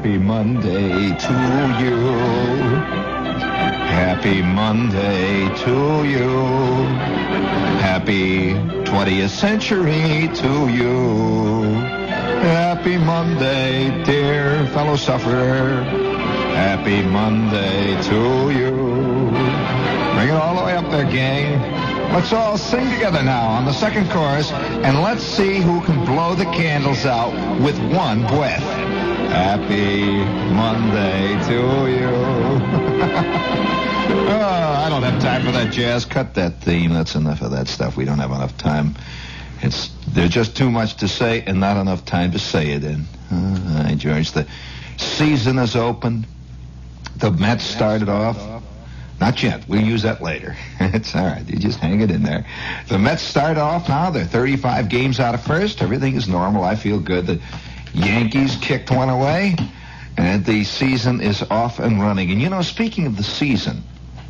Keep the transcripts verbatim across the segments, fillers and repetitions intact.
Happy Monday to you. Happy Monday to you. Happy twentieth century to you. Happy Monday, dear fellow sufferer. Happy Monday to you. Bring it all the way up there, gang. Let's all sing together now on the second chorus, and let's see who can blow the candles out with one breath. Happy Monday to you. Oh, I don't have time for that jazz. Cut that theme. That's enough of that stuff. We don't have enough time. It's There's just too much to say and not enough time to say it in. All right, George. The season is open. The Mets started off. Not yet. We'll use that later. It's all right. You just hang it in there. The Mets start off now. They're thirty-five games out of first. Everything is normal. I feel good. The Yankees kicked one away, and the season is off and running. And, you know, speaking of the season,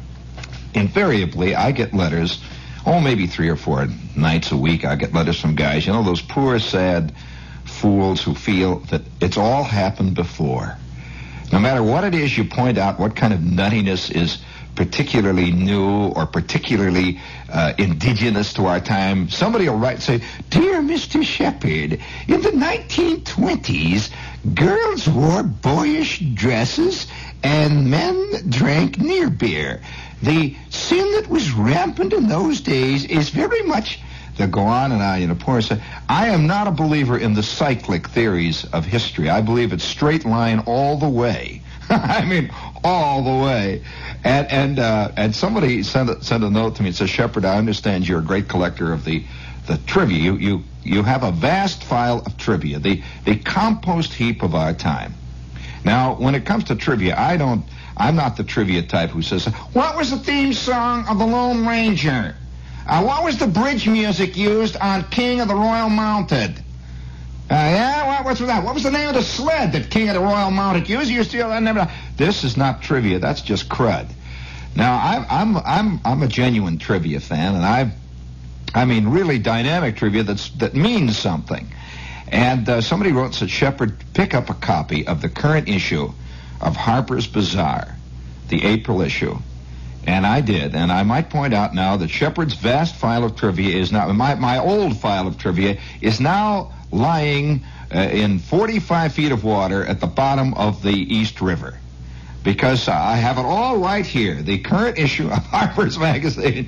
invariably I get letters, oh, maybe three or four nights a week I get letters from guys, you know, those poor, sad fools who feel that it's all happened before. No matter what it is you point out, what kind of nuttiness is particularly new or particularly uh, indigenous to our time, somebody will write and say, "Dear Mister Shepard, in the nineteen twenties, girls wore boyish dresses and men drank near beer. The sin that was rampant in those days is very much..." They'll go on and on, you know, poor say, I am not a believer in the cyclic theories of history. I believe it's straight line all the way. I mean, all the way. And and uh, and somebody sent a, sent a note to me and says, "Shepard, I understand you're a great collector of the the trivia. You you you have a vast file of trivia, the the compost heap of our time." Now, when it comes to trivia, I don't. I'm not the trivia type who says, "What was the theme song of the Lone Ranger? Uh, what was the bridge music used on King of the Royal Mounted? Uh, yeah, what, what's with that? What was the name of the sled that King of the Royal Mounted used? You still, I never. This is not trivia. That's just crud. Now, I'm I'm I'm I'm a genuine trivia fan, and I, I mean, really dynamic trivia that's that means something. And uh, somebody wrote and said, "Shepard, pick up a copy of the current issue of Harper's Bazaar, the April issue." And I did, and I might point out now that Shepard's vast file of trivia is now, my, my old file of trivia is now lying uh, in forty-five feet of water at the bottom of the East River. Because uh, I have it all right here. The current issue of Harper's Magazine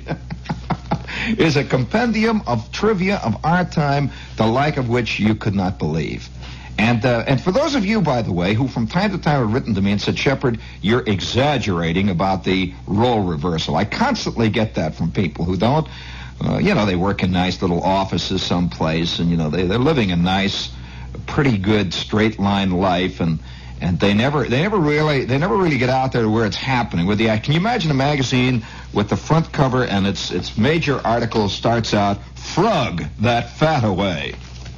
is a compendium of trivia of our time, the like of which you could not believe. And uh, and for those of you, by the way, who from time to time have written to me and said, "Shepard, you're exaggerating about the role reversal." I constantly get that from people who don't, uh, you know, they work in nice little offices someplace, and, you know, they, they're living a nice, pretty good straight line life, and and they never they never really they never really get out there to where it's happening. With the can you imagine a magazine with the front cover and its its major article starts out, "Frug that fat away."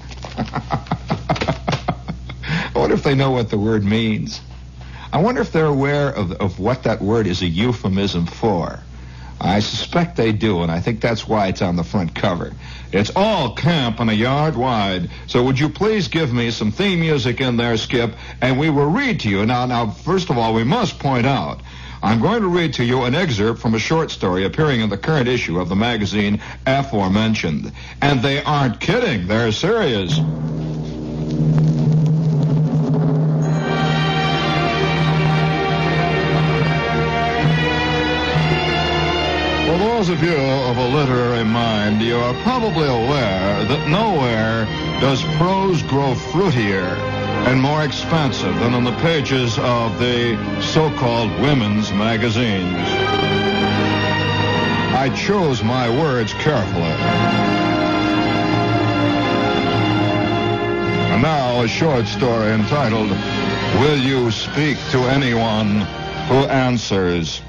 I wonder if they know what the word means. I wonder if they're aware of, of what that word is a euphemism for. I suspect they do, and I think that's why it's on the front cover. It's all camp and a yard wide, so would you please give me some theme music in there, Skip, and we will read to you. Now, now, first of all, we must point out, I'm going to read to you an excerpt from a short story appearing in the current issue of the magazine aforementioned. And they aren't kidding. They're serious. For those of you of a literary mind, you are probably aware that nowhere does prose grow fruitier and more expansive than on the pages of the so-called women's magazines. I chose my words carefully. And now a short story entitled, "Will You Speak to Anyone Who Answers?"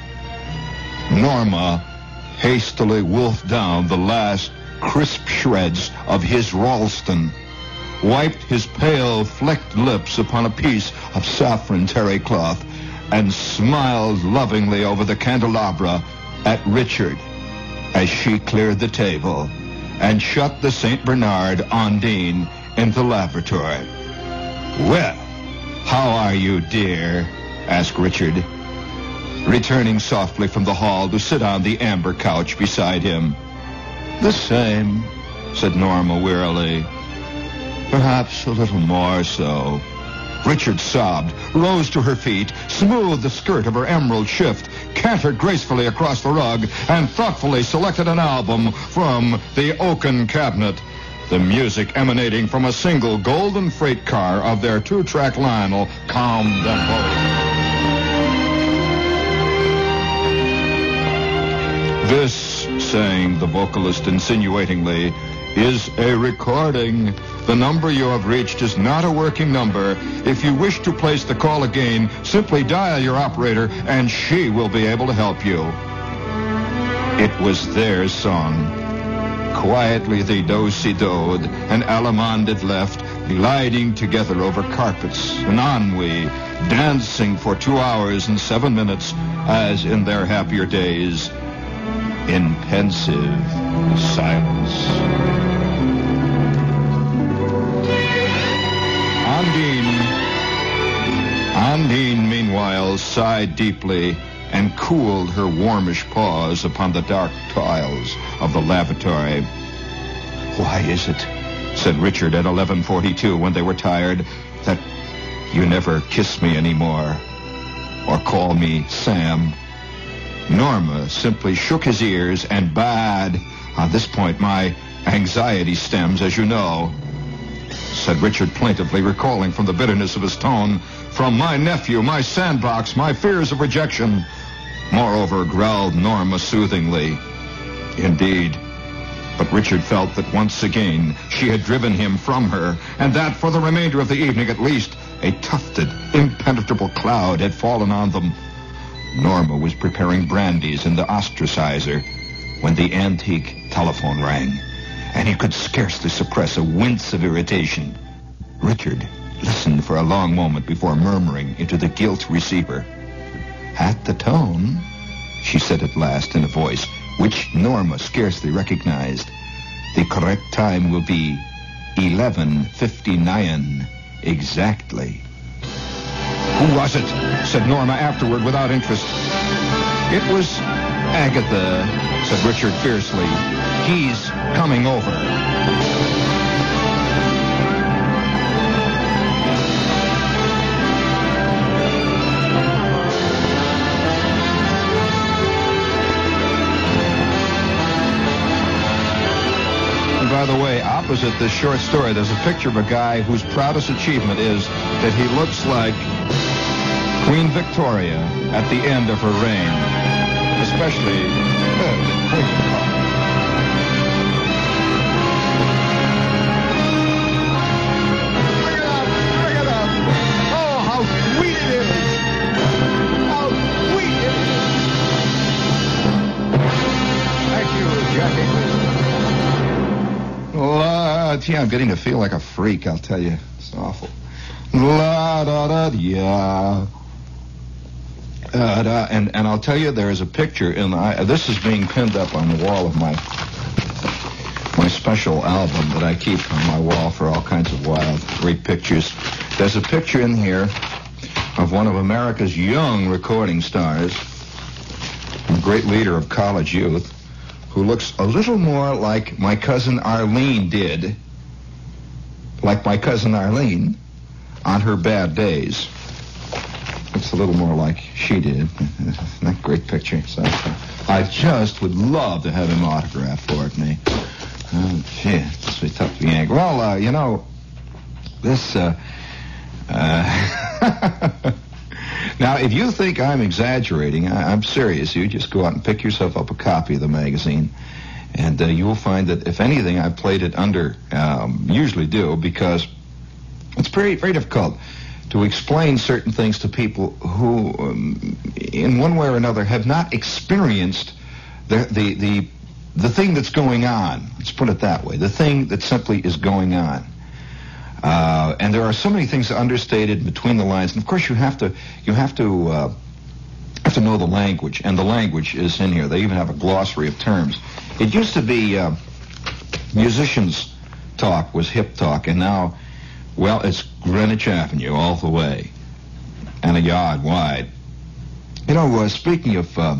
Norma hastily wolfed down the last crisp shreds of his Ralston, wiped his pale, flecked lips upon a piece of saffron terry cloth, and smiled lovingly over the candelabra at Richard as she cleared the table and shut the Saint Bernard Ondine into the lavatory. Well, How are you, dear? Asked Richard, returning softly from the hall to sit on the amber couch beside him. The same, said Norma wearily. Perhaps a little more so. Richard sobbed, rose to her feet, smoothed the skirt of her emerald shift, cantered gracefully across the rug, and thoughtfully selected an album from the oaken cabinet. The music emanating from a single golden freight car of their two-track Lionel calmed them both. This, sang the vocalist insinuatingly, is a recording. The number you have reached is not a working number. If you wish to place the call again, simply dial your operator and she will be able to help you. It was their song. Quietly they do-si-doed and Alamanded left, gliding together over carpets and ennui, dancing for two hours and seven minutes as in their happier days, in pensive silence. Ondine, Ondine, meanwhile, sighed deeply and cooled her warmish paws upon the dark tiles of the lavatory. Why is it, said Richard at eleven forty-two when they were tired, that you never kiss me anymore or call me Sam? Norma simply shook his ears and bade. On this point, my anxiety stems, as you know, said Richard plaintively, recalling from the bitterness of his tone, from my nephew, my sandbox, my fears of rejection. Moreover, growled Norma soothingly. Indeed. But Richard felt that once again she had driven him from her, and that for the remainder of the evening at least, a tufted, impenetrable cloud had fallen on them. Norma was preparing brandies in the ostracizer when the antique telephone rang, and he could scarcely suppress a wince of irritation. Richard listened for a long moment before murmuring into the gilt receiver. At the tone, she said at last in a voice which Norma scarcely recognized, the correct time will be eleven fifty-nine exactly. Who was it? Said Norma afterward without interest. It was Agatha, said Richard fiercely. He's coming over. And by the way, opposite this short story, there's a picture of a guy whose proudest achievement is that he looks like Queen Victoria at the end of her reign, especially uh, Queen. La, gee, I'm getting to feel like a freak, I'll tell you. It's awful. La da da da. Uh, da, and and I'll tell you, there is a picture in the, this is being pinned up on the wall of my my special album that I keep on my wall for all kinds of wild, great pictures. There's a picture in here of one of America's young recording stars, a great leader of college youth, who looks a little more like my cousin Arlene did, like my cousin Arlene on her bad days. Looks a little more like she did. That great picture. So I just would love to have him autograph for it, me. Oh, gee, it's be tough to yank. Well, uh, you know, this, uh, uh, now, if you think I'm exaggerating, I, I'm serious. You just go out and pick yourself up a copy of the magazine, and uh, you will find that, if anything, I've played it under, um, usually do, because it's very, very difficult to explain certain things to people who, um, in one way or another, have not experienced the, the, the, the thing that's going on. Let's put it that way. The thing that simply is going on. Uh, and there are so many things understated between the lines, and of course you have to you have to uh, have to know the language, and the language is in here. They even have a glossary of terms. It used to be uh, musicians talk was hip talk, and now, well, it's Greenwich Avenue all the way. and a yard wide. You know, uh, speaking of, uh,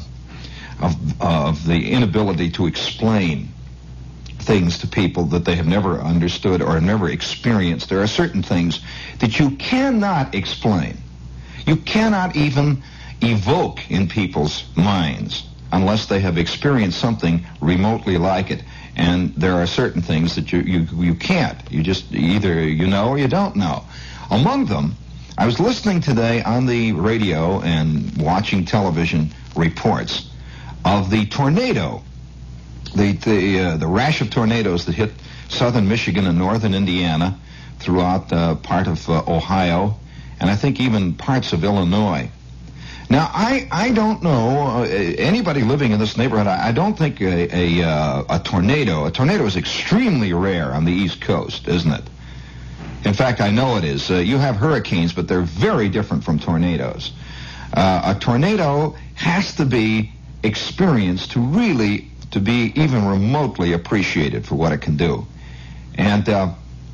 of, uh, of the inability to explain things to people that they have never understood or never experienced, there are certain things that you cannot explain. You cannot even evoke in people's minds unless they have experienced something remotely like it. And there are certain things that you, you, you can't. You just either you know or you don't know. Among them, I was listening today on the radio and watching television reports of the tornado, the the, uh, the rash of tornadoes that hit southern Michigan and northern Indiana, throughout uh, part of uh, Ohio, and I think even parts of Illinois. Now, I, I don't know, uh, anybody living in this neighborhood, I, I don't think a, a, uh, a tornado, a tornado is extremely rare on the East Coast, isn't it? In fact, I know it is. Uh, you have hurricanes, but they're very different from tornadoes. Uh, a tornado has to be experienced to really, to be even remotely appreciated for what it can do. And, uh,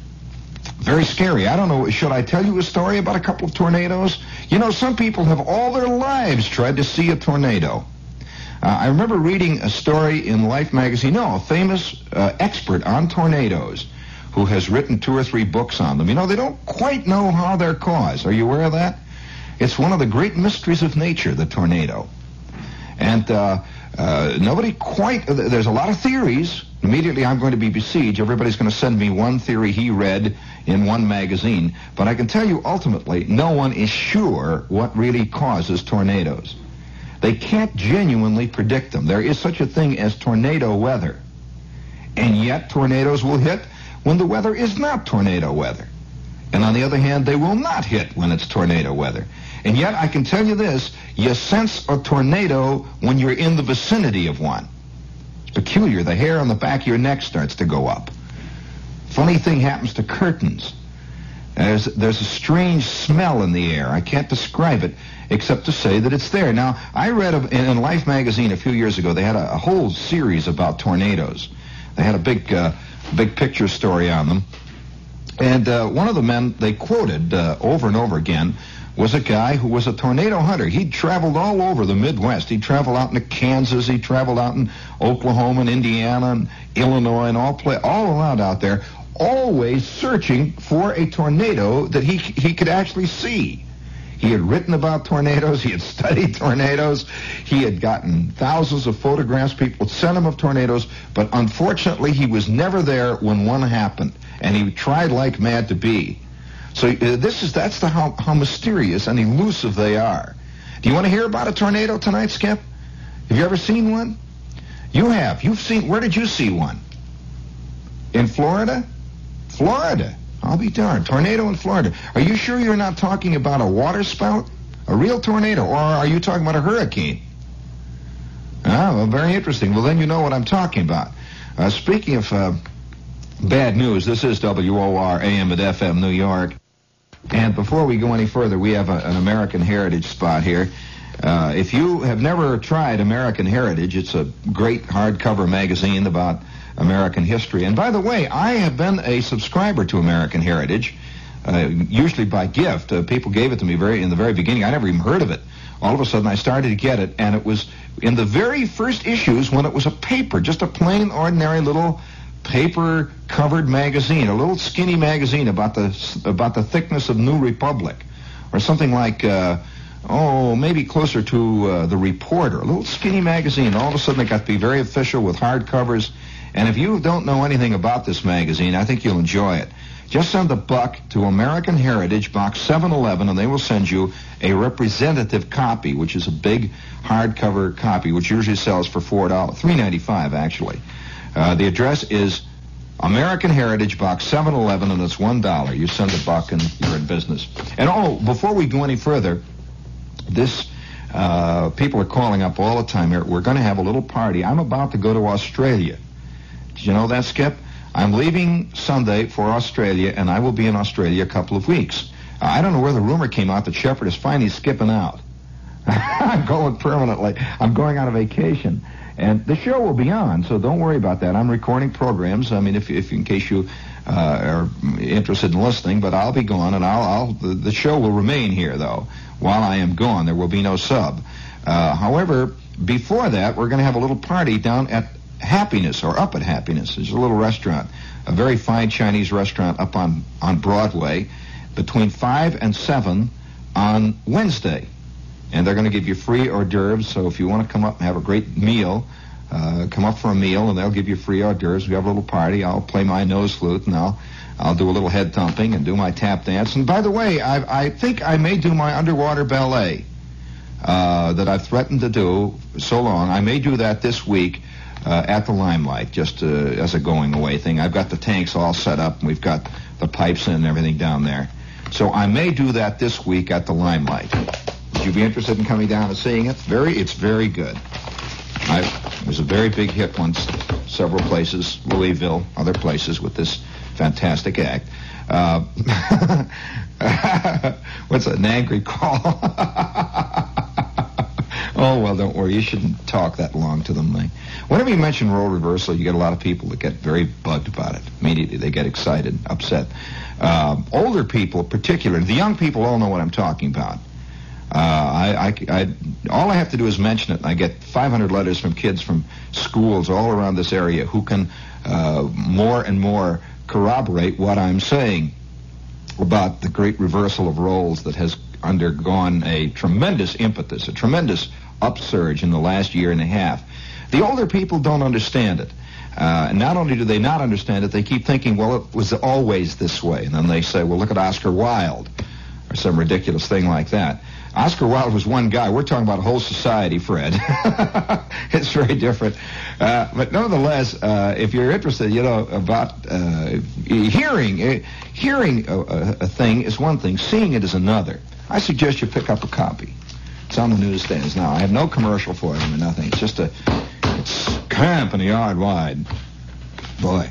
very scary. I don't know, should I tell you a story about a couple of tornadoes? You know, some people have all their lives tried to see a tornado. Uh, I remember reading a story in Life magazine, no, a famous uh, expert on tornadoes who has written two or three books on them. You know, they don't quite know how they're caused. Are you aware of that? It's one of the great mysteries of nature, the tornado. And uh, uh, nobody quite, uh, there's a lot of theories. Immediately I'm going to be besieged. Everybody's going to send me one theory he read in one magazine. But I can tell you ultimately, no one is sure what really causes tornadoes. They can't genuinely predict them. There is such a thing as tornado weather. And yet tornadoes will hit when the weather is not tornado weather. And on the other hand, they will not hit when it's tornado weather. And yet I can tell you this, you sense a tornado when you're in the vicinity of one. Peculiar. The hair on the back of your neck starts to go up. Funny thing happens to curtains. There's, there's a strange smell in the air. I can't describe it except to say that it's there. Now, I read a, in Life magazine a few years ago, they had a, a whole series about tornadoes. They had a big, uh, big picture story on them. And uh, one of the men they quoted uh, over and over again was a guy who was a tornado hunter. He'd traveled all over the Midwest. He'd traveled out into Kansas. He traveled out in Oklahoma and Indiana and Illinois and all play, all around out there, always searching for a tornado that he he could actually see. He had written about tornadoes. He had studied tornadoes. He had gotten thousands of photographs. People sent him of tornadoes, but unfortunately he was never there when one happened, and he tried like mad to be. So uh, this is that's the how, how mysterious and elusive they are. Do you want to hear about a tornado tonight, Skip? Have you ever seen one? You have. You've seen. Where did you see one? In Florida? Florida. I'll be darned. Tornado in Florida. Are you sure you're not talking about a water spout? A real tornado? Or are you talking about a hurricane? Ah, well, very interesting. Well, then you know what I'm talking about. Uh, speaking of uh, bad news, this is W O R A M at F M New York. And before we go any further, we have a, an American Heritage spot here. Uh, if you have never tried American Heritage, it's a great hardcover magazine about American history. And by the way, I have been a subscriber to American Heritage, uh, usually by gift. Uh, people gave it to me very in the very beginning. I never even heard of it. All of a sudden, I started to get it, and it was in the very first issues when it was a paper, just a plain, ordinary little paper-covered magazine, a little skinny magazine about the about the thickness of New Republic, or something like, uh, oh, maybe closer to uh, the Reporter, a little skinny magazine. All of a sudden, it got to be very official with hardcovers. And if you don't know anything about this magazine, I think you'll enjoy it. Just send a buck to American Heritage, Box seven eleven, and they will send you a representative copy, which is a big hardcover copy, which usually sells for four dollars, three ninety-five actually. Uh, the address is American Heritage, Box seven eleven, and it's one dollar. You send a buck and you're in business. And oh, before we go any further, this uh, people are calling up all the time here. We're going to have a little party. I'm about to go to Australia. Did you know that, Skip? I'm leaving Sunday for Australia, and I will be in Australia a couple of weeks. Uh, I don't know where the rumor came out that Shepard is finally skipping out. I'm going permanently. I'm going on a vacation. And the show will be on, so don't worry about that. I'm recording programs. I mean, if, if in case you uh, are interested in listening, but I'll be gone, and I'll, I'll the, the show will remain here, though. while I am gone. There will be no sub. Uh, however, before that, we're going to have a little party down at Happiness, or up at Happiness. There's a little restaurant, a very fine Chinese restaurant up on, on Broadway, between five and seven on Wednesday. And they're going to give you free hors d'oeuvres, so if you want to come up and have a great meal, uh, come up for a meal, and they'll give you free hors d'oeuvres. We have a little party. I'll play my nose flute, and I'll, I'll do a little head thumping and do my tap dance. And by the way, I, I think I may do my underwater ballet uh, that I've threatened to do so long. I may do that this week uh, at the Limelight, just uh, as a going-away thing. I've got the tanks all set up, and we've got the pipes in and everything down there. So I may do that this week at the Limelight. Would you be interested in coming down and seeing it? Very, it's very good. I, it was a very big hit once, several places, Louisville, other places, with this fantastic act. Uh, what's an angry call? Oh, well, don't worry. You shouldn't talk that long to them. They, whenever you mention role reversal, you get a lot of people that get very bugged about it. Immediately, they get excited, upset. Uh, older people, particularly, the young people all know what I'm talking about. Uh, I, I, I, all I have to do is mention it, and I get five hundred letters from kids from schools all around this area who can uh, more and more corroborate what I'm saying about the great reversal of roles that has undergone a tremendous impetus, a tremendous upsurge in the last year and a half. The older people don't understand it. Uh, and not only do they not understand it, they keep thinking, well, it was always this way. And then they say, well, look at Oscar Wilde, or some ridiculous thing like that. Oscar Wilde was one guy. We're talking about a whole society, Fred. It's very different. Uh, but nonetheless, uh, if you're interested, you know, about uh, hearing, uh, hearing a, a thing is one thing. Seeing it is another. I suggest you pick up a copy. It's on the newsstands now. I have no commercial for them or nothing. It's just a, it's camp in the yard wide. Boy.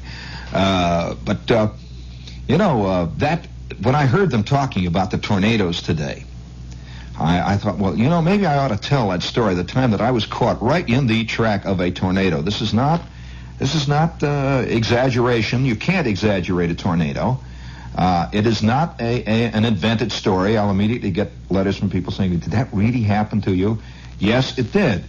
Uh, but, uh, you know, uh, that, when I heard them talking about the tornadoes today, I, I thought, well, you know, maybe I ought to tell that story, the time that I was caught right in the track of a tornado. This is not, this is not uh, exaggeration. You can't exaggerate a tornado. Uh, it is not a, a, an invented story. I'll immediately get letters from people saying, did that really happen to you? Yes, it did.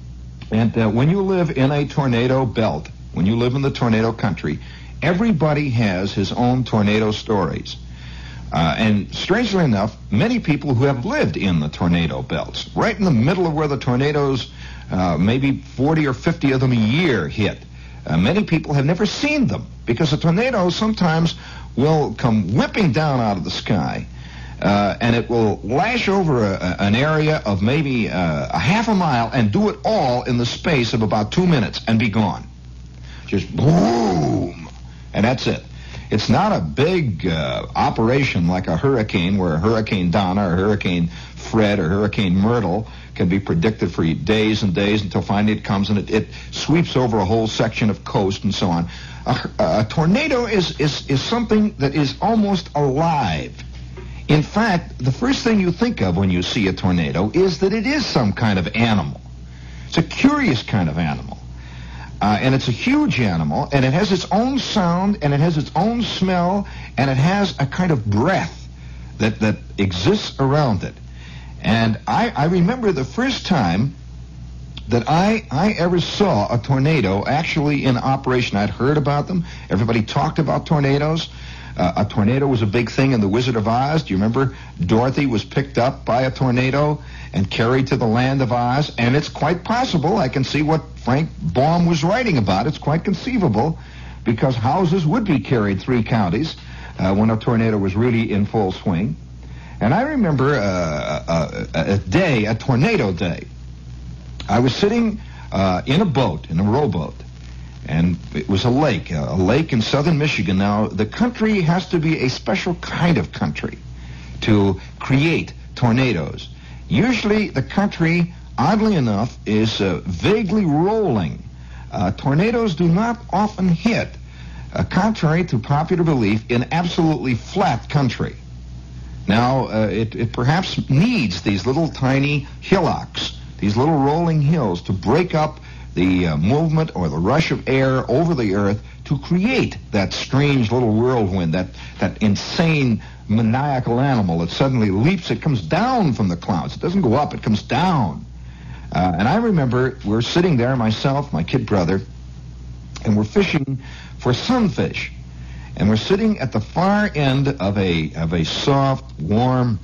And uh, when you live in a tornado belt, when you live in the tornado country, everybody has his own tornado stories. Uh, and strangely enough, many people who have lived in the tornado belts, right in the middle of where the tornadoes, uh, maybe forty or fifty of them a year hit, uh, many people have never seen them, because the tornadoes sometimes will come whipping down out of the sky, uh, and it will lash over a, a, an area of maybe uh, a half a mile and do it all in the space of about two minutes and be gone. Just boom, and that's it. It's not a big uh, operation like a hurricane, where Hurricane Donna or Hurricane Fred or Hurricane Myrtle can be predicted for days and days until finally it comes and it, it sweeps over a whole section of coast and so on. A, a tornado is, is, is something that is almost alive. In fact, the first thing you think of when you see a tornado is that it is some kind of animal. It's a curious kind of animal. Uh, and it's a huge animal, and it has its own sound, and it has its own smell, and it has a kind of breath that, that exists around it. And I, I remember the first time that I, I ever saw a tornado actually in operation. I'd heard about them. Everybody talked about tornadoes. Uh, a tornado was a big thing in The Wizard of Oz. Do you remember Dorothy was picked up by a tornado and carried to the land of Oz? And it's quite possible. I can see what Frank Baum was writing about. It's quite conceivable, because houses would be carried three counties uh, when a tornado was really in full swing. And I remember uh, a, a day, a tornado day. I was sitting uh, in a boat, in a rowboat, and it was a lake, a lake in southern Michigan. Now, the country has to be a special kind of country to create tornadoes. Usually the country, oddly enough, is uh, vaguely rolling. Uh, tornadoes do not often hit, uh, contrary to popular belief, in absolutely flat country. Now, uh, it, it perhaps needs these little tiny hillocks, these little rolling hills, to break up the uh, movement or the rush of air over the earth to create that strange little whirlwind, that, that insane maniacal animal that suddenly leaps. It comes down from the clouds. It doesn't go up. It comes down. Uh, and I remember we're sitting there, myself, my kid brother, and we're fishing for sunfish. And we're sitting at the far end of a of a soft, warm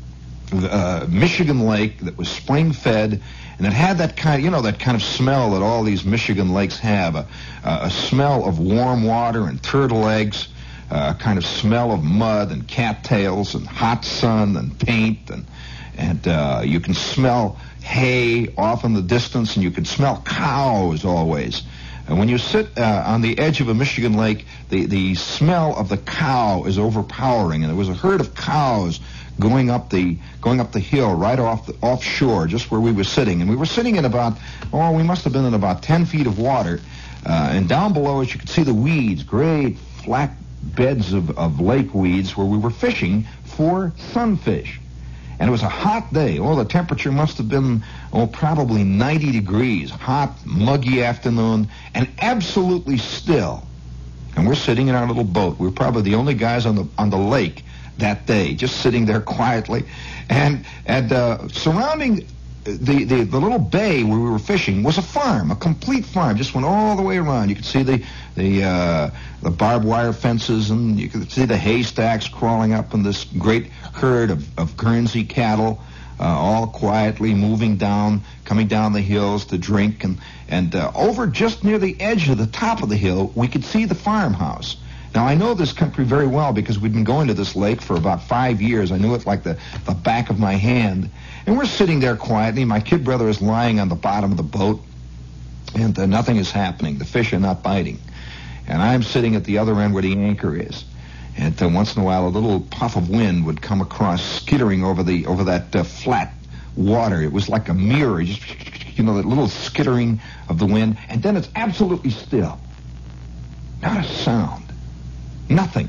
uh, Michigan lake that was spring-fed, and it had that kind of, you know, that kind of smell that all these Michigan lakes have, a, a smell of warm water and turtle eggs, a kind of smell of mud and cattails and hot sun and paint, and and uh, you can smell hay off in the distance, and you can smell cows always. And when you sit uh, on the edge of a Michigan lake, the, the smell of the cow is overpowering. And there was a herd of cows going up the going up the hill right off the offshore, just where we were sitting. And we were sitting in about, oh, we must have been in about ten feet of water. Uh, and down below us, you could see the weeds, great flat beds of, of lake weeds where we were fishing for sunfish. And it was a hot day. Oh, the temperature must have been, oh, probably ninety degrees. Hot, muggy afternoon, and absolutely still. And we're sitting in our little boat. We were probably the only guys on the on the lake that day, just sitting there quietly. And and uh, surrounding the, the, the little bay where we were fishing was a farm, a complete farm. Just went all the way around. You could see the the uh, the barbed wire fences, and you could see the haystacks crawling up, and this great herd of, of Guernsey cattle, uh, all quietly moving down, coming down the hills to drink. And, and uh, over just near the edge of the top of the hill, we could see the farmhouse. Now, I know this country very well because we've been going to this lake for about five years. I knew it like the, the back of my hand. And we're sitting there quietly. My kid brother is lying on the bottom of the boat, and uh, nothing is happening. The fish are not biting. And I'm sitting at the other end where the anchor is. And uh, once in a while, a little puff of wind would come across, skittering over the over that uh, flat water. It was like a mirror, just, you know, that little skittering of the wind. And then it's absolutely still. Not a sound. Nothing.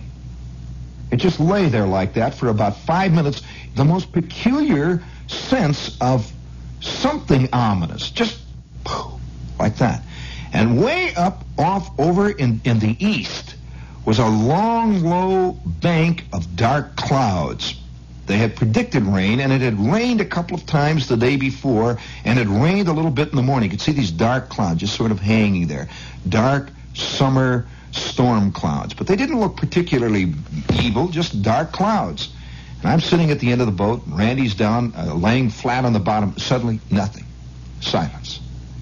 It just lay there like that for about five minutes. The most peculiar sense of something ominous. Just poof, like that. And way up off over in, in the east was a long, low bank of dark clouds. They had predicted rain, and it had rained a couple of times the day before, and it rained a little bit in the morning. You could see these dark clouds just sort of hanging there. Dark summer storm clouds. But they didn't look particularly evil, just dark clouds. And I'm sitting at the end of the boat. Randy's down, uh, laying flat on the bottom. Suddenly, nothing. Silence.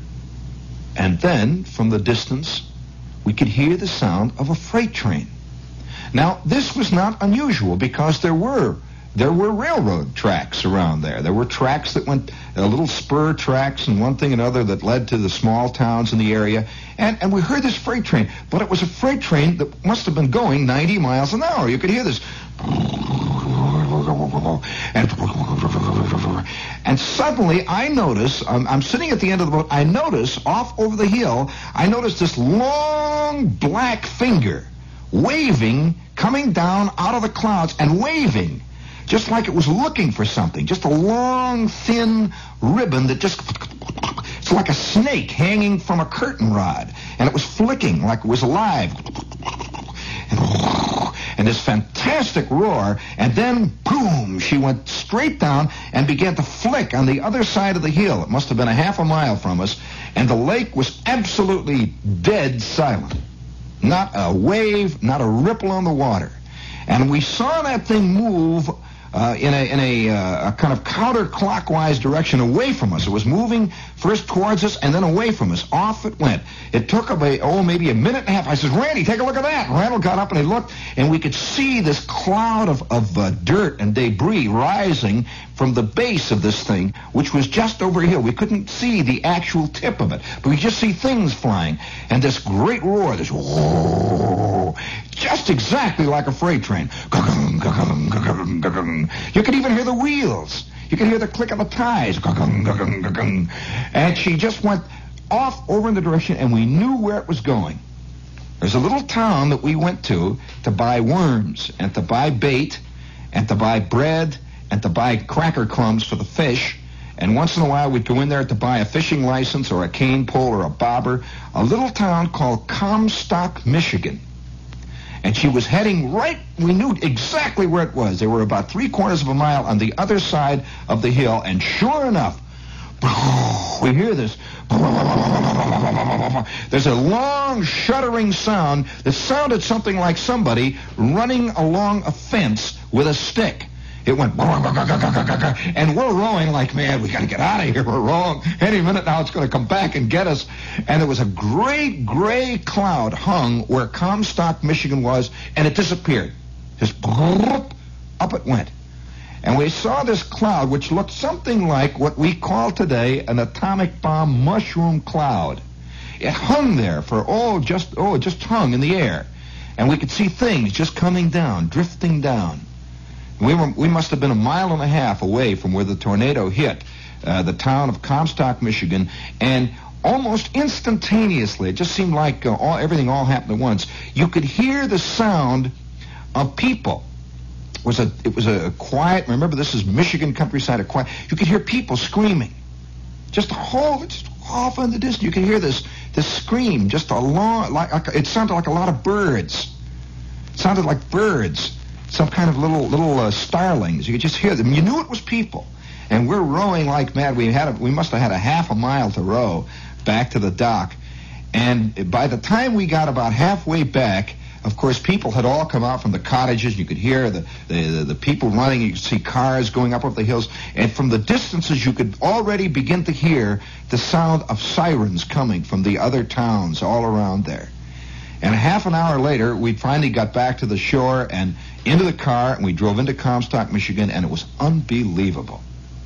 And then, from the distance, we could hear the sound of a freight train. Now, this was not unusual because there were there were railroad tracks around there. There were tracks that went, uh, little spur tracks and one thing and another that led to the small towns in the area. And, and we heard this freight train, but it was a freight train that must have been going ninety miles an hour. You could hear this. And, and suddenly I notice, I'm, I'm sitting at the end of the boat, I notice off over the hill, I notice this long black finger waving, coming down out of the clouds and waving, just like it was looking for something, just a long, thin ribbon that just, it's like a snake hanging from a curtain rod, and it was flicking like it was alive. And, and this fantastic roar, and then, boom, she went straight down and began to flick on the other side of the hill. It must have been a half a mile from us, and the lake was absolutely dead silent. Not a wave, not a ripple on the water. And we saw that thing move uh, in a, in a, uh, a kind of counterclockwise direction away from us. It was moving first towards us and then away from us. Off it went. It took about, oh, maybe a minute and a half. I said, Randy, take a look at that. And Randall got up and he looked, and we could see this cloud of, of uh, dirt and debris rising from the base of this thing, which was just over here. We couldn't see the actual tip of it, but we just see things flying. And this great roar, this whoa, just exactly like a freight train. You could even hear the wheels. You could hear the click of the ties. And she just went off over in the direction, and we knew where it was going. There's a little town that we went to to buy worms and to buy bait and to buy bread and to buy cracker crumbs for the fish. And once in a while, we'd go in there to buy a fishing license or a cane pole or a bobber. A little town called Comstock, Michigan. And she was heading right, we knew exactly where it was. They were about three quarters of a mile on the other side of the hill. And sure enough, we hear this. There's a long, shuddering sound that sounded something like somebody running along a fence with a stick. It went, and we're rowing like, man, we got to get out of here. We're rowing. Any minute now it's going to come back and get us. And there was a great gray cloud hung where Comstock, Michigan was, and it disappeared. Just up it went. And we saw this cloud, which looked something like what we call today an atomic bomb mushroom cloud. It hung there for, oh, just, oh, it just hung in the air. And we could see things just coming down, drifting down. We were, we must have been a mile and a half away from where the tornado hit uh, the town of Comstock, Michigan, and almost instantaneously, it just seemed like uh, all, everything all happened at once. You could hear the sound of people. It was a, it was a quiet, remember this is Michigan countryside, a quiet, you could hear people screaming. Just a whole, just off in the distance, you could hear this, this scream, just a long, like, like it sounded like a lot of birds. It sounded like birds. Some kind of little little uh, starlings. You could just hear them. You knew it was people. And we're rowing like mad. We had a, we must have had a half a mile to row back to the dock. And by the time we got about halfway back, of course, people had all come out from the cottages. You could hear the, the, the, the people running. You could see cars going up over the hills. And from the distances, you could already begin to hear the sound of sirens coming from the other towns all around there. And half an hour later, we finally got back to the shore and into the car, and we drove into Comstock, Michigan, and it was unbelievable.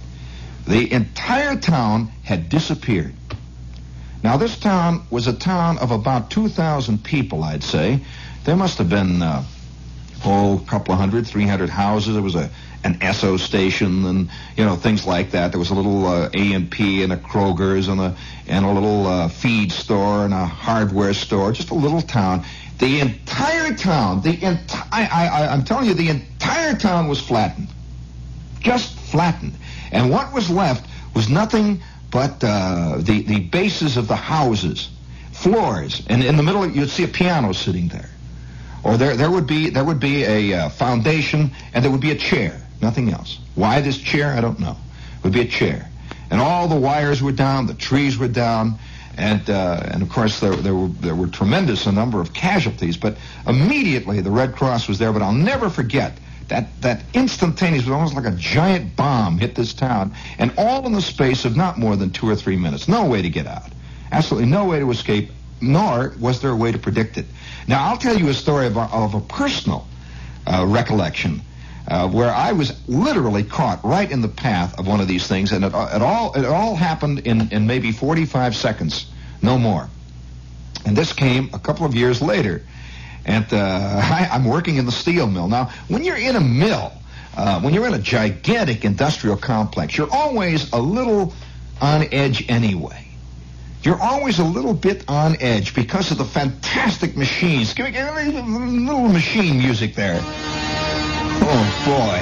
The entire town had disappeared. Now, this town was a town of about two thousand people, I'd say. There must have been, uh, oh, a couple of hundred, three hundred houses. There was a an Esso station and, you know, things like that. There was a little uh, A and P and a Kroger's and a, and a little uh, feed store and a hardware store, just a little town. The entire town, the enti- I, I, I'm telling you, the entire town was flattened. Just flattened. And what was left was nothing but uh, the, the bases of the houses, floors, and in the middle you'd see a piano sitting there. Or there, there would be there would be a uh, foundation, and there would be a chair, nothing else. Why this chair? I don't know. It would be a chair. And all the wires were down, the trees were down, and uh, and of course there, there were there were tremendous a number of casualties. But immediately the Red Cross was there. But I'll never forget that that instantaneous, was almost like a giant bomb hit this town, and all in the space of not more than two or three minutes. No way to get out. Absolutely no way to escape, nor was there a way to predict it. Now, I'll tell you a story of a, of a personal uh, recollection uh, where I was literally caught right in the path of one of these things, and it, it all it all happened in, in maybe forty-five seconds, no more. And this came a couple of years later. And uh, I, I'm working in the steel mill. Now, when you're in a mill, uh, when you're in a gigantic industrial complex, you're always a little on edge anyway. You're always a little bit on edge because of the fantastic machines. Give me a little machine music there. Oh, boy.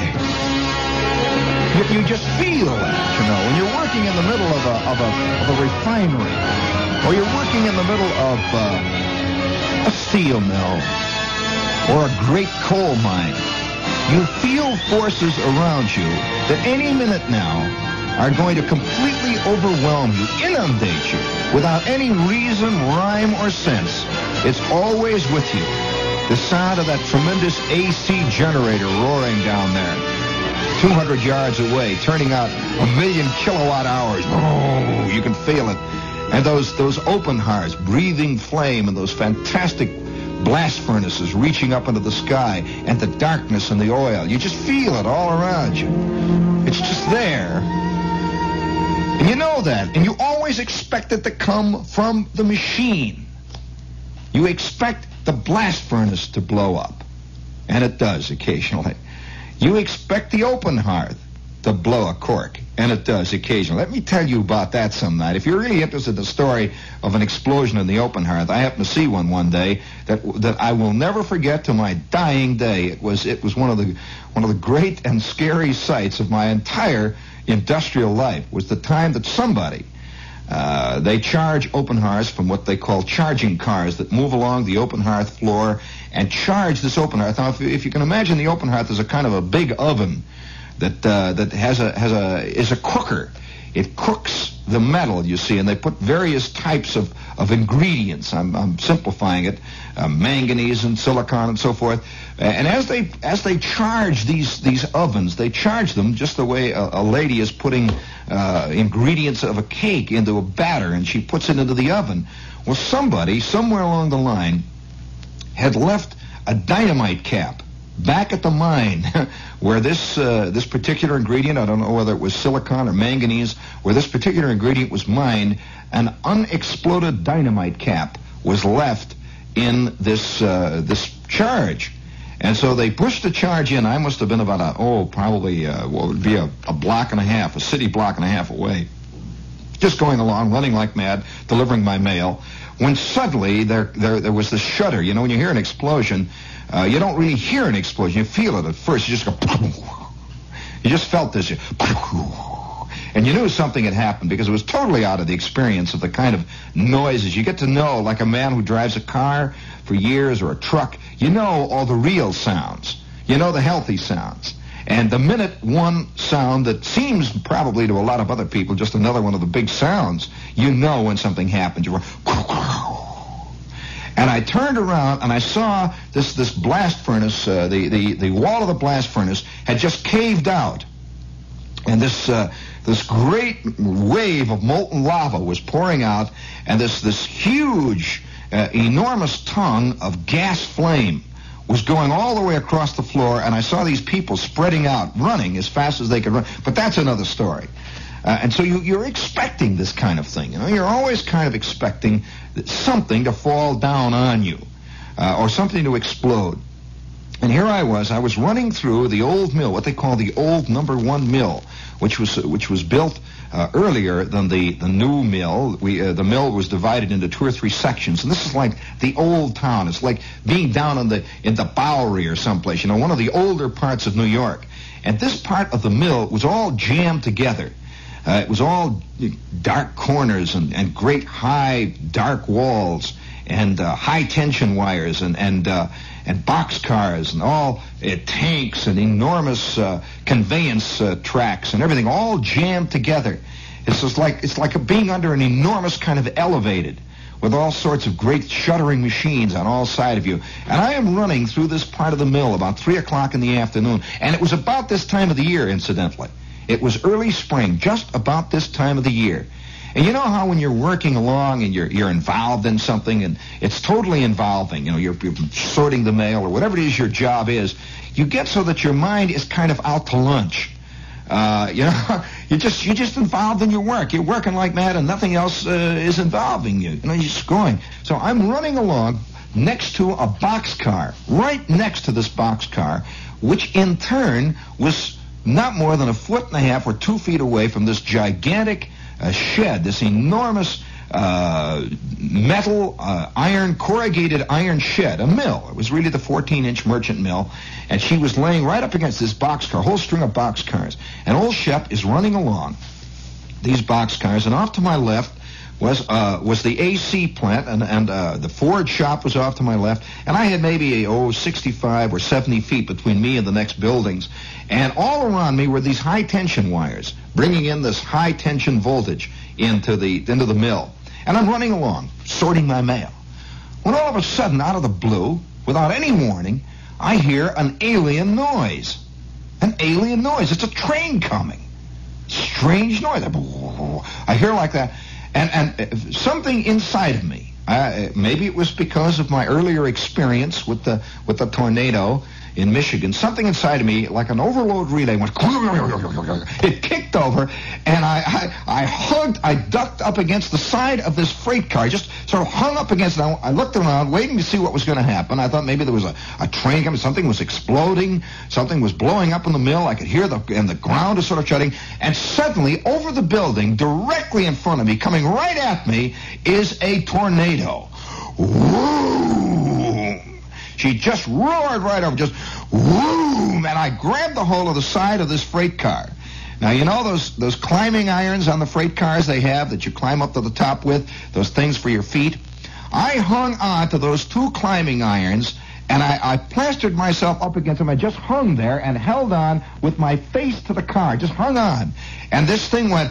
You, you just feel that, you know, when you're working in the middle of a, of a, of a refinery, or you're working in the middle of uh, a steel mill, or a great coal mine. You feel forces around you that any minute now are going to completely overwhelm you, inundate you, without any reason, rhyme, or sense. It's always with you. The sound of that tremendous A C generator roaring down there, two hundred yards away, turning out a million kilowatt hours. Oh, you can feel it. And those, those open hearts, breathing flame, and those fantastic blast furnaces reaching up into the sky, and the darkness and the oil. You just feel it all around you. It's just there. And you know that. And you always expect it to come from the machine. You expect the blast furnace to blow up. And it does occasionally. You expect the open hearth to blow a cork. And it does occasionally. Let me tell you about that some night. If you're really interested in the story of an explosion in the open hearth, I happened to see one one day that that I will never forget to my dying day. It was it was one of the one of the great and scary sights of my entire industrial life was the time that somebody, uh, they charge open hearths from what they call charging cars that move along the open hearth floor and charge this open hearth. Now, if, if you can imagine the open hearth as a kind of a big oven that uh, that has a has a is a cooker. It cooks the metal, you see, and they put various types of, of ingredients. I'm, I'm simplifying it, uh, manganese and silicon and so forth. And as they as they charge these these ovens, they charge them just the way a, a lady is putting uh, ingredients of a cake into a batter, and she puts it into the oven. Well, somebody somewhere along the line had left a dynamite cap back at the mine where this uh, this particular ingredient, I don't know whether it was silicon or manganese, where this particular ingredient was mined, an unexploded dynamite cap was left in this uh, this charge. And so they pushed the charge in. I must have been about a, oh, probably, uh, what would be a, a block and a half, a city block and a half away. Just going along, running like mad, delivering my mail, when suddenly there there, there was this shudder. You know, when you hear an explosion, Uh, you don't really hear an explosion. You feel it at first. You just go, you just felt this, and you knew something had happened because it was totally out of the experience of the kind of noises. You get to know, like a man who drives a car for years or a truck, you know all the real sounds. You know the healthy sounds. And the minute one sound that seems probably to a lot of other people just another one of the big sounds, you know when something happens. You go, and I turned around and I saw this this blast furnace, uh, the, the, the wall of the blast furnace had just caved out. And this uh, this great wave of molten lava was pouring out, and this, this huge, uh, enormous tongue of gas flame was going all the way across the floor, and I saw these people spreading out, running as fast as they could run. But that's another story. Uh, and so you, you're expecting this kind of thing. You know, you're always kind of expecting something to fall down on you, uh, or something to explode. And here I was. I was running through the old mill, what they call the old number one mill, which was which was built uh, earlier than the the new mill. We uh, the mill was divided into two or three sections, and this is like the old town. It's like being down in the in the Bowery or someplace. You know, one of the older parts of New York. And this part of the mill was all jammed together. Uh, it was all dark corners and, and great high dark walls and uh, high tension wires and and uh, and box cars and all uh, tanks and enormous uh, conveyance uh, tracks and everything all jammed together. It's just like it's like a being under an enormous kind of elevated with all sorts of great shuttering machines on all sides of you. And I am running through this part of the mill about three o'clock in the afternoon, and it was about this time of the year, incidentally. It was early spring, just about this time of the year. And you know how when you're working along and you're you're involved in something and it's totally involving, you know, you're, you're sorting the mail or whatever it is your job is, you get so that your mind is kind of out to lunch. Uh, you know, you just you're just involved in your work. You're working like mad and nothing else uh, is involving you. You know, you're just going. So I'm running along next to a boxcar, right next to this boxcar, which in turn was not more than a foot and a half or two feet away from this gigantic uh, shed, this enormous uh, metal, uh, iron, corrugated iron shed, a mill. It was really the fourteen-inch merchant mill, and she was laying right up against this boxcar, a whole string of boxcars. And old Shep is running along these boxcars, and off to my left was uh, was the A C plant, and, and uh, the Ford shop was off to my left, and I had maybe, oh, sixty-five or seventy feet between me and the next buildings. And all around me were these high-tension wires, bringing in this high-tension voltage into the into the mill. And I'm running along, sorting my mail, when all of a sudden, out of the blue, without any warning, I hear an alien noise. An alien noise. It's a train coming. Strange noise. I hear like that. And, and something inside of me, uh, maybe it was because of my earlier experience with the with the tornado in Michigan, something inside of me, like an overload relay, went, it kicked over, and I, I, I hugged, I ducked up against the side of this freight car, just sort of hung up against it. I looked around, waiting to see what was going to happen. I thought maybe there was a, a train coming, something was exploding, something was blowing up in the mill. I could hear the, and the ground is sort of shutting, and suddenly, over the building, directly in front of me, coming right at me, is a tornado. Woo! She just roared right over, just whoom, and I grabbed the whole of the side of this freight car. Now, you know those those climbing irons on the freight cars they have that you climb up to the top with, those things for your feet? I hung on to those two climbing irons, and I, I plastered myself up against them. I just hung there and held on with my face to the car, just hung on. And this thing went,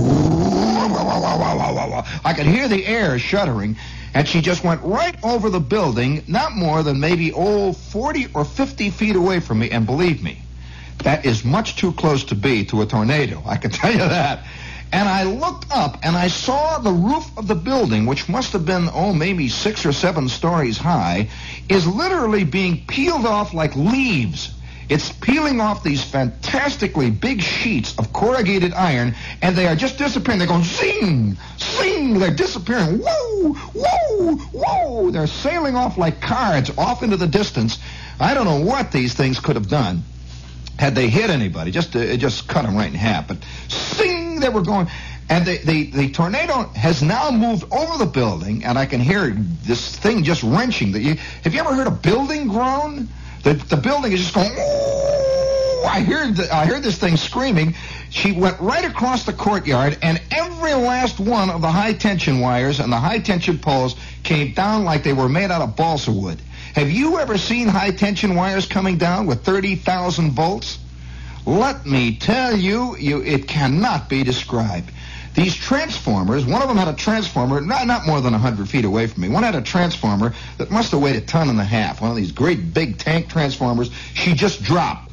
I could hear the air shuddering, and she just went right over the building, not more than maybe, oh, forty or fifty feet away from me. And believe me, that is much too close to be to a tornado, I can tell you that. And I looked up, and I saw the roof of the building, which must have been, oh, maybe six or seven stories high, is literally being peeled off like leaves. It's peeling off these fantastically big sheets of corrugated iron, and they are just disappearing. They're going zing, zing. They're disappearing. Whoa, whoa, whoa. They're sailing off like cards off into the distance. I don't know what these things could have done had they hit anybody. Just uh, it just cut them right in half. But zing, they were going. And the, the, the tornado has now moved over the building, and I can hear this thing just wrenching. The, you, have you ever heard a building groan? The, the building is just going, ooh! I heard, the, I heard this thing screaming. She went right across the courtyard, and every last one of the high-tension wires and the high-tension poles came down like they were made out of balsa wood. Have you ever seen high-tension wires coming down with thirty thousand volts? Let me tell you, you, it cannot be described. These transformers, one of them had a transformer, not, not more than one hundred feet away from me. One had a transformer that must have weighed a ton and a half. One of these great big tank transformers. She just dropped.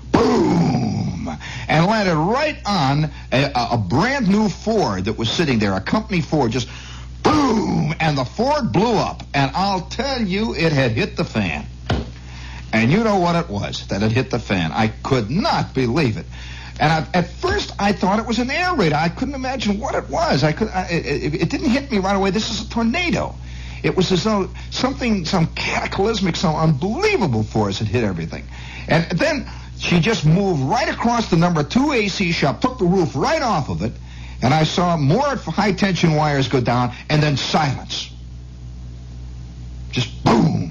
Boom! And landed right on a, a brand new Ford that was sitting there, a company Ford, just boom! And the Ford blew up. And I'll tell you, it had hit the fan. And you know what it was that had hit the fan. I could not believe it. And I, at first, I thought it was an air raid. I couldn't imagine what it was. I could. I, it, it didn't hit me right away. This is a tornado. It was as though something, some cataclysmic, some unbelievable force had hit everything. And then she just moved right across the number two A C shop, took the roof right off of it, and I saw more high-tension wires go down, and then silence. Just boom.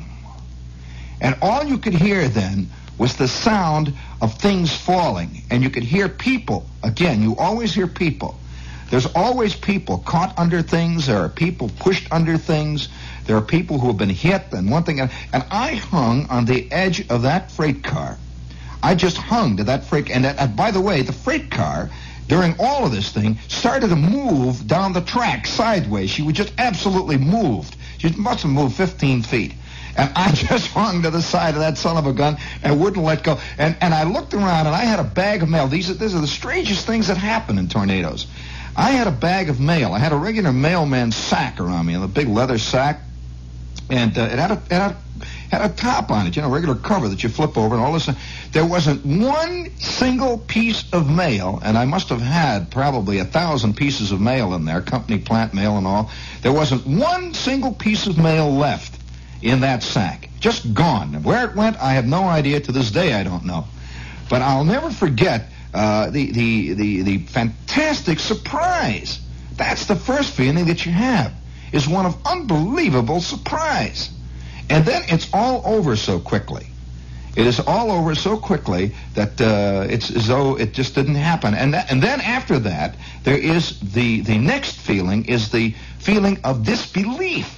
And all you could hear then was the sound of things falling. And you could hear people. Again, you always hear people. There's always people caught under things. There are people pushed under things. There are people who have been hit and one thing. And I hung on the edge of that freight car. I just hung to that freight. And, and by the way, the freight car, during all of this thing, started to move down the track sideways. She was just absolutely moved. She must have moved fifteen feet. And I just hung to the side of that son of a gun and wouldn't let go. And and I looked around, and I had a bag of mail. These are, these are the strangest things that happen in tornadoes. I had a bag of mail. I had a regular mailman sack around me, a big leather sack. And uh, it had a, it had a had a top on it, you know, a regular cover that you flip over and all this. There wasn't one single piece of mail, and I must have had probably a thousand pieces of mail in there, company plant mail and all. There wasn't one single piece of mail left in that sack. Just gone. Where it went, I have no idea. To this day, I don't know. But I'll never forget uh, the, the, the, the fantastic surprise. That's the first feeling that you have, is one of unbelievable surprise. And then it's all over so quickly. It is all over so quickly that uh, it's as though it just didn't happen. And that, and then after that, there is the, the next feeling is the feeling of disbelief.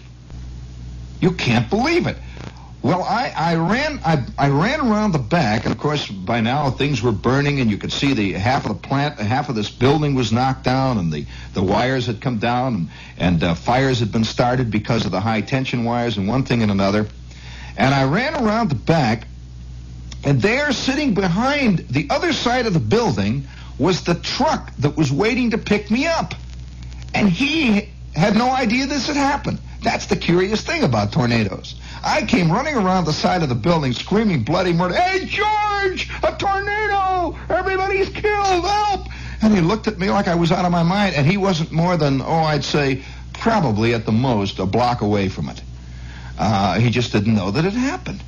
You can't believe it. Well, I, I ran I, I ran around the back, and of course by now things were burning, and you could see the half of the plant, half of this building was knocked down, and the, the wires had come down, and, and uh, fires had been started because of the high tension wires and one thing and another. And I ran around the back, and there, sitting behind the other side of the building, was the truck that was waiting to pick me up. And he had no idea this had happened. That's the curious thing about tornadoes. I came running around the side of the building screaming bloody murder. Hey, George! A tornado! Everybody's killed! Help! And he looked at me like I was out of my mind, and he wasn't more than, oh, I'd say, probably at the most a block away from it. Uh, he just didn't know that it happened.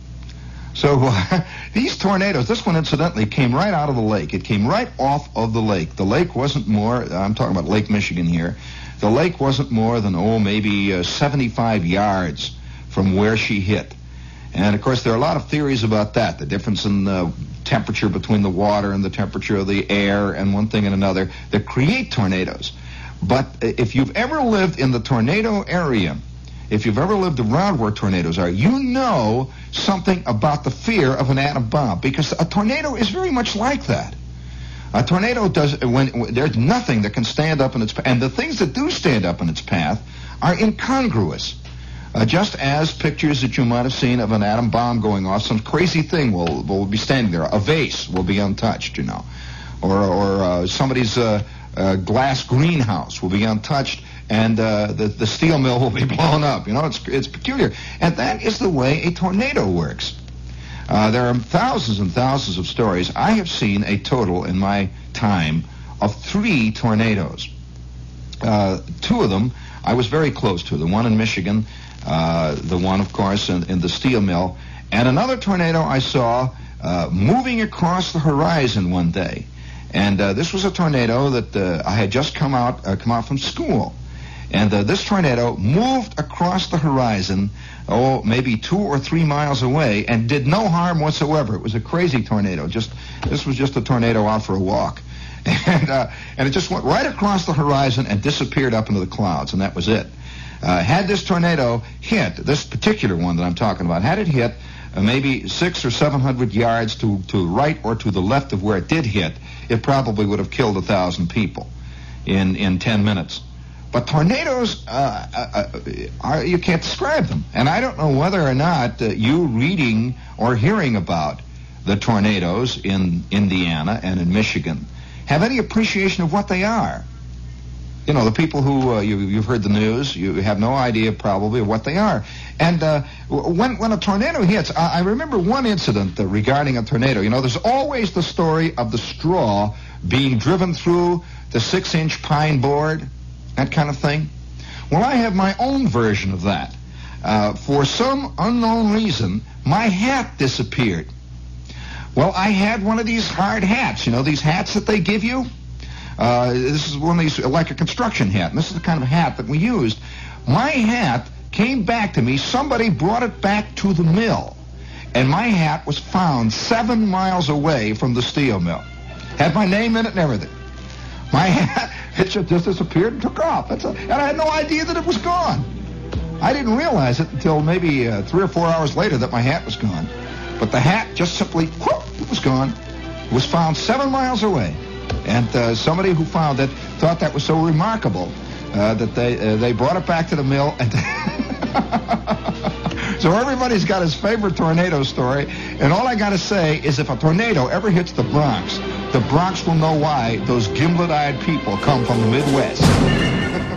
So uh, these tornadoes, this one incidentally came right out of the lake. It came right off of the lake. The lake wasn't more, I'm talking about Lake Michigan here. The lake wasn't more than, oh, maybe uh, seventy-five yards from where she hit. And, of course, there are a lot of theories about that. The difference in uh, temperature between the water and the temperature of the air and one thing and another that create tornadoes. But if you've ever lived in the tornado area, if you've ever lived around where tornadoes are, you know something about the fear of an atom bomb, because a tornado is very much like that. A tornado does, when, when there's nothing that can stand up in its path, and the things that do stand up in its path are incongruous. Uh, just as pictures that you might have seen of an atom bomb going off, some crazy thing will, will be standing there. A vase will be untouched, you know. Or, or uh, somebody's uh, uh, glass greenhouse will be untouched, and uh, the, the steel mill will be blown up. You know, it's, it's peculiar. And that is the way a tornado works. Uh, there are thousands and thousands of stories. I have seen a total in my time of three tornadoes. Uh, two of them I was very close to. The one in Michigan, uh, the one, of course, in, in the steel mill, and another tornado I saw uh, moving across the horizon one day. And uh, this was a tornado that uh, I had just come out uh, come out from school. And uh, this tornado moved across the horizon, oh, maybe two or three miles away, and did no harm whatsoever. It was a crazy tornado. Just this was just a tornado out for a walk. And uh, and it just went right across the horizon and disappeared up into the clouds, and that was it. Uh, had this tornado hit, this particular one that I'm talking about, had it hit uh, maybe six or seven hundred yards to, to right or to the left of where it did hit, it probably would have killed a thousand people in, in ten minutes. But tornadoes, uh, uh, are, you can't describe them. And I don't know whether or not uh, you reading or hearing about the tornadoes in Indiana and in Michigan have any appreciation of what they are. You know, the people who, uh, you, you've heard the news, you have no idea probably of what they are. And uh, when, when a tornado hits, I, I remember one incident uh, regarding a tornado. You know, there's always the story of the straw being driven through the six-inch pine board, that kind of thing. Well, I have my own version of that. Uh, for some unknown reason, my hat disappeared. Well, I had one of these hard hats, you know, these hats that they give you. Uh, this is one of these, like a construction hat, and this is the kind of hat that we used. My hat came back to me. Somebody brought it back to the mill, and my hat was found seven miles away from the steel mill. Had my name in it and everything. My hat, it just disappeared and took off. That's a, and I had no idea that it was gone. I didn't realize it until maybe uh, three or four hours later that my hat was gone. But the hat just simply, whoop, it was gone. It was found seven miles away. And uh, somebody who found it thought that was so remarkable uh, that they uh, they brought it back to the mill. And so everybody's got his favorite tornado story. And all I got to say is if a tornado ever hits the Bronx, the Bronx will know why those gimlet-eyed people come from the Midwest.